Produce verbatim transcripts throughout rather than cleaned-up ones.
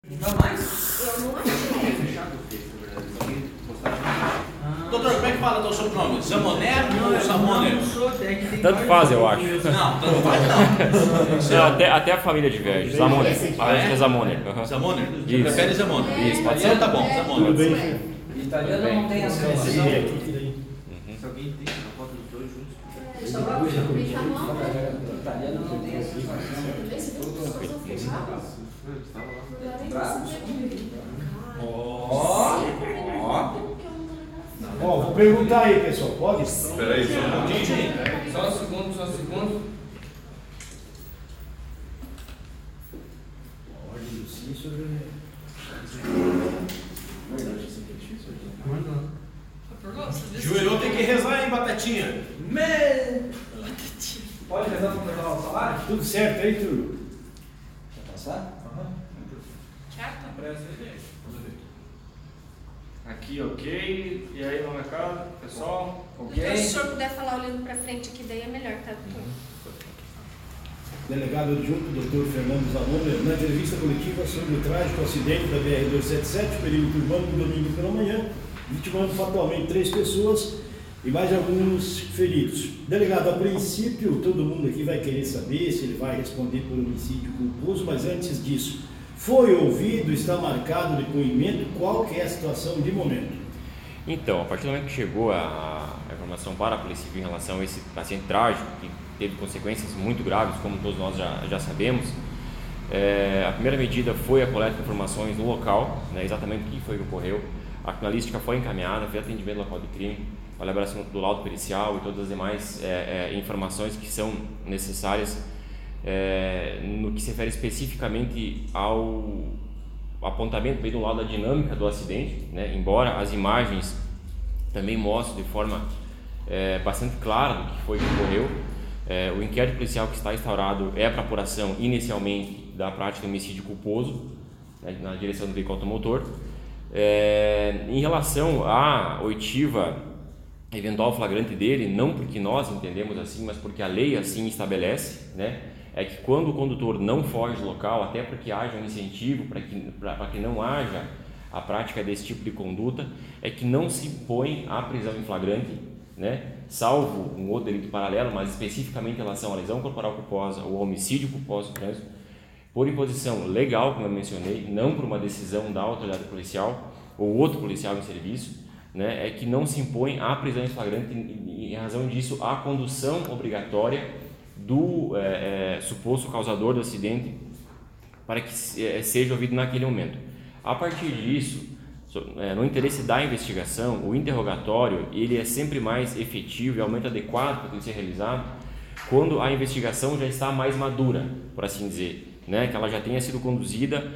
Nunca mais? Eu não achei. Fechado o texto, na verdade. Alguém postagem. Ah. Doutor, como é que fala teu sobrenome? Zamoner ou Zamoner? Não sou, é que tem Tanto vários faz, eu nomes. acho. Não, tanto faz não. Não, até, até a família diverge. Zamoner. Ah, é? Acho que é Zamoner. Uhum. Zamoner? Você Isso. prefere Zamoner? Isso, pode Então ser. tá bom, É, Zamoner. Tudo bem, isso é. senhor? Italiano não tem essa decisão. Uhum. Se alguém tem uma foto dos dois juntos. É, só pra ver, tá mal, né? Italiano não tem essa decisão. Também você viu que as pessoas fechadas? Ó, ó. Ó, vou perguntar aí, pessoal, pode? Espera aí, só um pouquinho. Só um segundo, só um segundo. Ordem do Cícero. Joelhou tem que rezar, hein, Batatinha? Pode rezar para pegar o salário? Tudo certo aí, Túlio? Quer passar? Aqui, ok. E aí no mercado, pessoal? Então, se o senhor puder falar olhando pra frente aqui, daí é melhor, tá? Delegado adjunto, doutor Fernando Zamoner, na entrevista coletiva sobre o trágico acidente da B R duzentos e setenta e sete, perímetro urbano, no domingo pela manhã, vitimando fatalmente três pessoas e mais alguns feridos. Delegado, a princípio, todo mundo aqui vai querer saber se ele vai responder por homicídio culposo, mas antes disso, foi ouvido, está marcado o depoimento, qual que é a situação de momento? Então, a partir do momento que chegou a, a informação para a Polícia Civil em relação a esse acidente trágico, que teve consequências muito graves, como todos nós já, já sabemos, é, a primeira medida foi a coleta de informações no local, né, exatamente o que foi que ocorreu. A criminalística foi encaminhada, fez atendimento ao local de crime, a elaboração do laudo pericial e todas as demais é, é, informações que são necessárias é, no que se refere especificamente ao apontamento bem do lado da dinâmica do acidente, né? Embora as imagens também mostrem de forma é, bastante clara do que foi que ocorreu. É, o inquérito policial que está instaurado é para apuração inicialmente da prática de homicídio culposo, né, na direção do veículo automotor. É, em relação à oitiva eventual flagrante dele, não porque nós entendemos assim, mas porque a lei assim estabelece, né, é que quando o condutor não foge do local, até porque haja um incentivo para que, para que não haja a prática desse tipo de conduta, é que não se impõe a prisão em flagrante, né, salvo um outro delito paralelo, mas especificamente em relação à lesão corporal culposa ou homicídio culposo no trânsito, por imposição legal, como eu mencionei, não por uma decisão da autoridade policial ou outro policial em serviço, né, é que não se impõe a prisão em flagrante e, em razão disso, a condução obrigatória do é, é, suposto causador do acidente para que é, seja ouvido naquele momento. A partir disso, é, no interesse da investigação, o interrogatório ele é sempre mais efetivo e altamente adequado para ser realizado quando a investigação já está mais madura, por assim dizer, né, que ela já tenha sido conduzida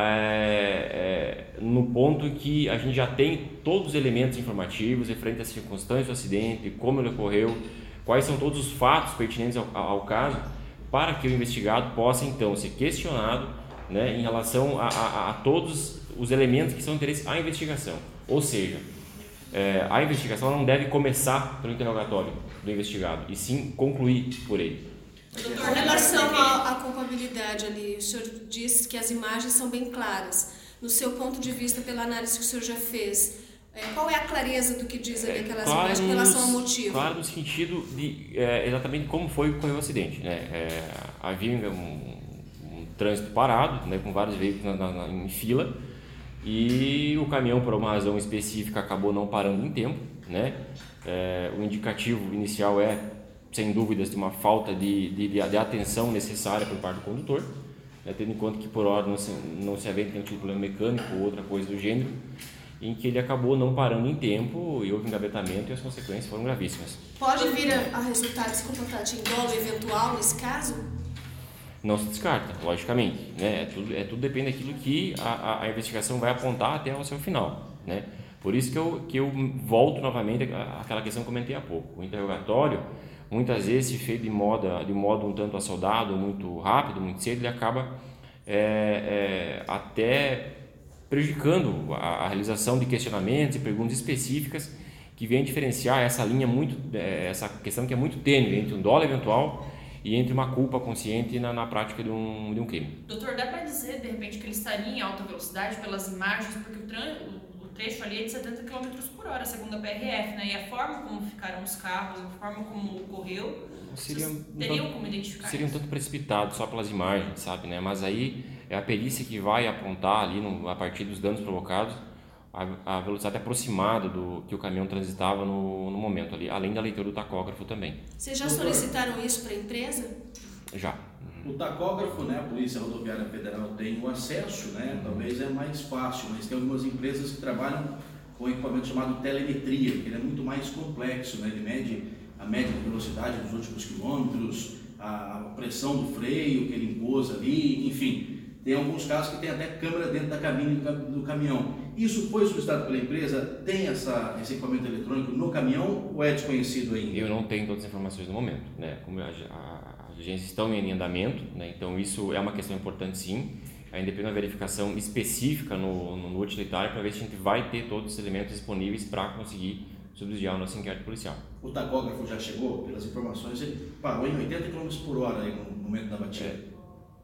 é, é, no ponto em que a gente já tem todos os elementos informativos referentes às circunstâncias do acidente, como ele ocorreu, quais são todos os fatos pertinentes ao, ao caso, para que o investigado possa então ser questionado, né, em relação a, a, a todos os elementos que são de interesse à investigação. Ou seja, é, a investigação não deve começar pelo interrogatório do investigado, e sim concluir por ele. Doutor, em relação à, à culpabilidade ali, o senhor disse que as imagens são bem claras. No seu ponto de vista, pela análise que o senhor já fez, é, qual é a clareza do que diz ali aquelas claro, imagens em relação ao motivo? Claro, no sentido de é, exatamente como foi que ocorreu o acidente, né? É, havia um, um trânsito parado, né, com vários veículos na, na, em fila, e o caminhão, por uma razão específica, acabou não parando em tempo, né? É, o indicativo inicial é, sem dúvidas, de uma falta de, de, de atenção necessária por parte do condutor, né, tendo em conta que por hora não se, não se havia nenhum tipo de problema mecânico ou outra coisa do gênero, em que ele acabou não parando em tempo e houve engavetamento e as consequências foram gravíssimas. Pode vir a, a resultar, desculpa, Tati, em dolo eventual nesse caso? Não se descarta, logicamente, né? É tudo, é tudo depende daquilo que a, a, a investigação vai apontar até o seu final, né? Por isso que eu, que eu volto novamente àquela questão que comentei há pouco. O interrogatório, muitas vezes, se feito de modo, de modo um tanto assoldado, muito rápido, muito cedo, ele acaba é, é, até prejudicando a, a realização de questionamentos e perguntas específicas que vêm diferenciar essa linha muito, essa questão que é muito tênue entre um dolo eventual e entre uma culpa consciente na, na prática de um, de um crime. Doutor, dá para dizer, de repente, que ele estaria em alta velocidade pelas imagens, porque o, tran... o trecho ali é de setenta quilômetros por hora, segundo a P R F, né? E a forma como ficaram os carros, a forma como ocorreu, Seria um teriam tanto, como identificar seria um isso? tanto precipitado só pelas imagens, sabe, né? Mas aí é a perícia que vai apontar ali, no, a partir dos danos provocados, a, a velocidade aproximada do que o caminhão transitava no, no momento ali, além da leitura do tacógrafo também. Vocês já solicitaram isso para a empresa? Já. O tacógrafo, né, a Polícia Rodoviária Federal tem o acesso, né, talvez é mais fácil, mas tem algumas empresas que trabalham com equipamento chamado telemetria, que ele é muito mais complexo, né, ele mede a média de velocidade dos últimos quilômetros, a pressão do freio que ele impôs ali, enfim. Tem alguns casos que tem até câmera dentro da cabine do caminhão. Isso foi solicitado pela empresa? Tem essa, esse equipamento eletrônico no caminhão ou é desconhecido ainda? Eu não tenho todas as informações no momento, né? Como a, a, as agências estão em andamento, né? Então isso é uma questão importante, sim. Ainda depende de uma verificação específica no, no utilitário para ver se a gente vai ter todos os elementos disponíveis para conseguir subsidiar o nosso inquérito policial. O tacógrafo já chegou? Pelas informações, ele parou em oitenta quilômetros por hora aí no momento da batida. É.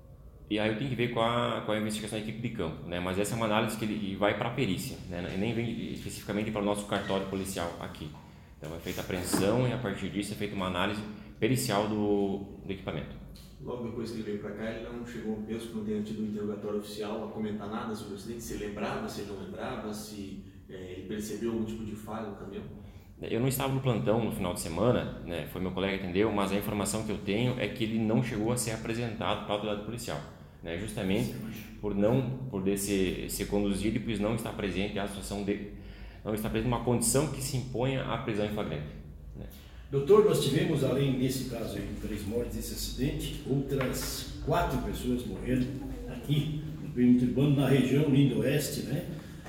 E aí eu tenho que ver com a, com a investigação da equipe de campo, né? Mas essa é uma análise que ele vai para a perícia, né? Nem vem especificamente para o nosso cartório policial aqui. Então é feita a apreensão e a partir disso é feita uma análise pericial do, do equipamento. Logo depois que ele veio para cá, ele não chegou, mesmo que não tenha tido um interrogatório oficial, a comentar nada sobre o acidente, se lembrava, se não lembrava, se é, ele percebeu algum tipo de falha no caminhão? Eu não estava no plantão no final de semana, né? Foi meu colega que atendeu, mas a informação que eu tenho é que ele não chegou a ser apresentado para a autoridade policial. Né, justamente por não por ser, ser conduzido e por não estar presente a situação de não estar presente uma condição que se imponha a prisão em flagrante. Né. Doutor, nós tivemos, além desse caso aí, três mortes desse acidente, outras quatro pessoas morreram aqui no perímetro urbano, na região Lindo-Oeste, né?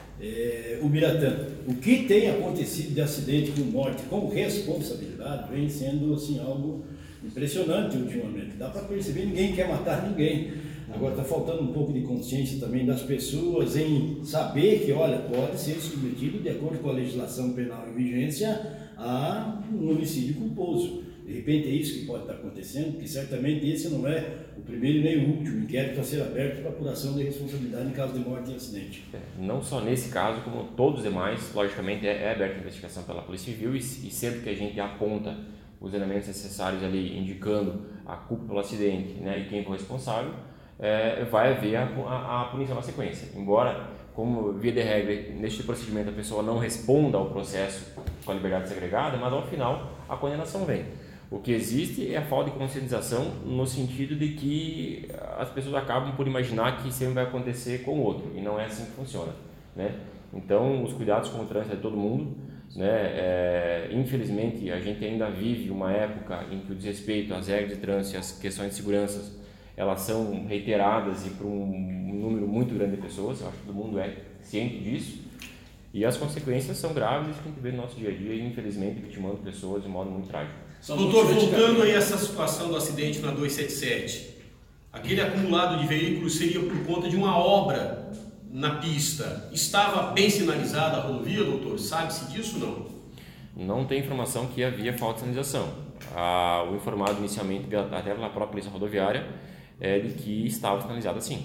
É, Ubiratã. O que tem acontecido de acidente com morte, com responsabilidade, vem sendo assim algo impressionante ultimamente. Dá para perceber, ninguém quer matar ninguém. Agora está faltando um pouco de consciência também das pessoas em saber que, olha, pode ser submetido, de acordo com a legislação penal em vigência, a um homicídio culposo. De repente é isso que pode estar acontecendo, porque certamente esse não é o primeiro nem o último inquérito a ser aberto para apuração de responsabilidade em caso de morte e acidente. Não só nesse caso, como todos os demais, logicamente é, é aberta a investigação pela Polícia Civil e, e sempre que a gente aponta os elementos necessários ali, indicando a culpa pelo acidente, né, e quem foi responsável, É, vai haver a, a, a punição na sequência. Embora, como via de regra, neste procedimento a pessoa não responda ao processo com a liberdade segregada, mas ao final a condenação vem. O que existe é a falta de conscientização no sentido de que as pessoas acabam por imaginar que sempre vai acontecer com o outro, e não é assim que funciona, né? Então, os cuidados com o trânsito é de todo mundo, né? É, infelizmente, a gente ainda vive uma época em que o desrespeito às regras de trânsito e às questões de segurança elas são reiteradas e para um número muito grande de pessoas, eu acho que todo mundo é ciente disso, e as consequências são graves que a gente vê no nosso dia a dia e infelizmente vitimando pessoas de modo muito trágico. Doutor, voltando aí a essa situação do acidente na duzentos e setenta e sete, aquele acumulado de veículos seria por conta de uma obra na pista. Estava bem sinalizada a rodovia, doutor? Sabe-se disso ou não? Não tem informação que havia falta de sinalização. Ah, o informado inicialmente até pela própria Polícia Rodoviária é de que estava sinalizado assim.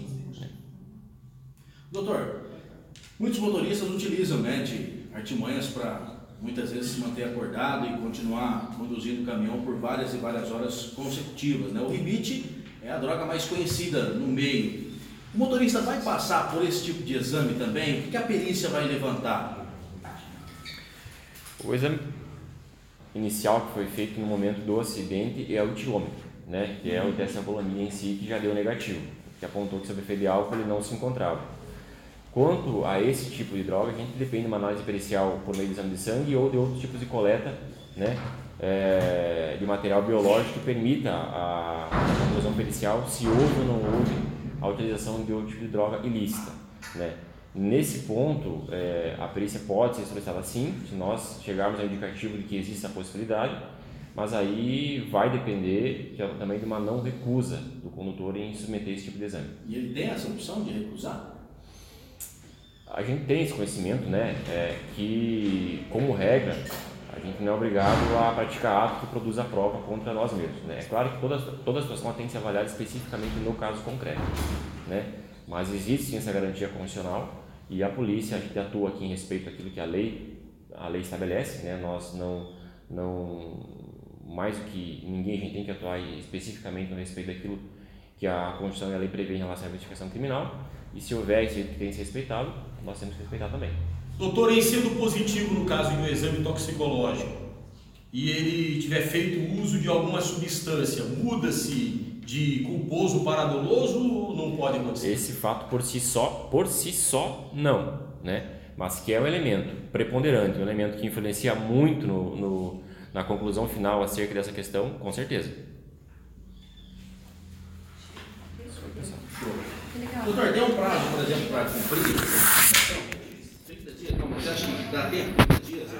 Doutor, muitos motoristas utilizam, né, de artimanhas para muitas vezes se manter acordado e continuar conduzindo o caminhão por várias e várias horas consecutivas, né? O rebite é a droga mais conhecida no meio. O motorista vai passar por esse tipo de exame também? O que a perícia vai levantar? O exame inicial que foi feito no momento do acidente é o etilômetro, né, que é o teste da alcoolemia em si, que já deu negativo, que apontou que sob efeito de álcool ele não se encontrava. Quanto a esse tipo de droga, a gente depende de uma análise pericial por meio do exame de sangue ou de outros tipos de coleta, né, é, de material biológico que permita a, a conclusão pericial se houve ou não houve a utilização de outro tipo de droga ilícita, né. Nesse ponto, é, a perícia pode ser solicitada sim, se nós chegarmos ao indicativo de que existe essa possibilidade, mas aí vai depender também de uma não recusa do condutor em submeter esse tipo de exame. E ele tem essa opção de recusar? A gente tem esse conhecimento, né, é, que, como regra, A gente não é obrigado a praticar ato que produza a prova contra nós mesmos, né? É claro que toda, toda situação tem que ser avaliada especificamente no caso concreto, né? Mas existe sim essa garantia constitucional e a polícia, a gente atua aqui em respeito àquilo que a lei, a lei estabelece, né? Nós não, não, mais do que ninguém, a gente tem que atuar especificamente no respeito daquilo que a Constituição e a lei prevê em relação à investigação criminal, e se houver isso que tem que ser respeitado, nós temos que respeitar também. Doutor, em sendo positivo no caso do exame toxicológico e ele tiver feito uso de alguma substância, muda-se de culposo para doloso ou não pode acontecer? Esse fato por si só, por si só, não, né? Mas que é um elemento preponderante, um elemento que influencia muito no, no, na conclusão final acerca dessa questão, com certeza. Doutor, tem um prazo, por exemplo, para cumprir essa informação? trinta dias, como você acha que dá tempo?